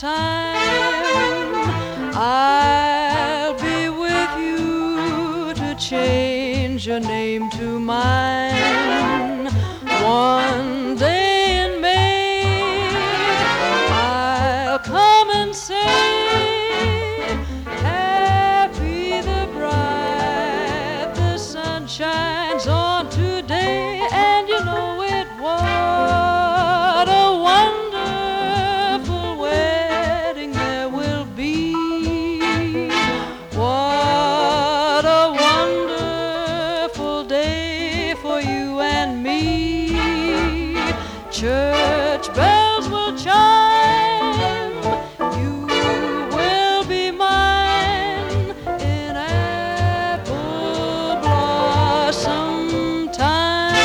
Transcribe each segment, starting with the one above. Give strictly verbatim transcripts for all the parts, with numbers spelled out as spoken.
time. I'll be with you to change your name to mine. One day in May, I'll come and say, happy the bride, the sun shines on today, and you know it. What a wonderful wedding there will be. What a wonderful day for you and me. Church bells will chime, you will be mine in apple blossom time.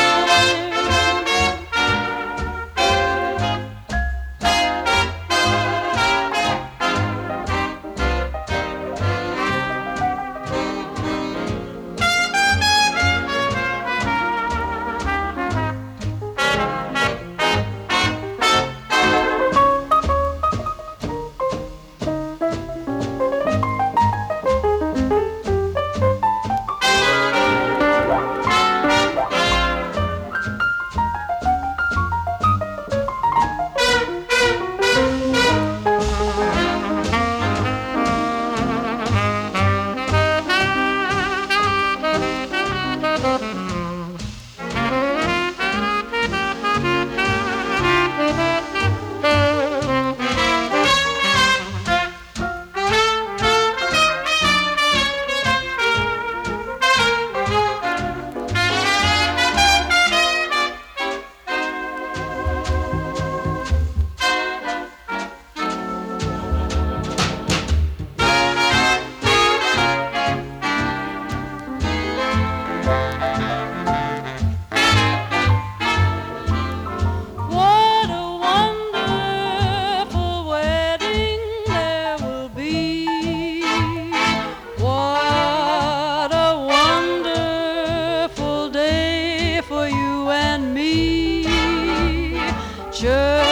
What a wonderful wedding there will be. What a wonderful day for you and me. Church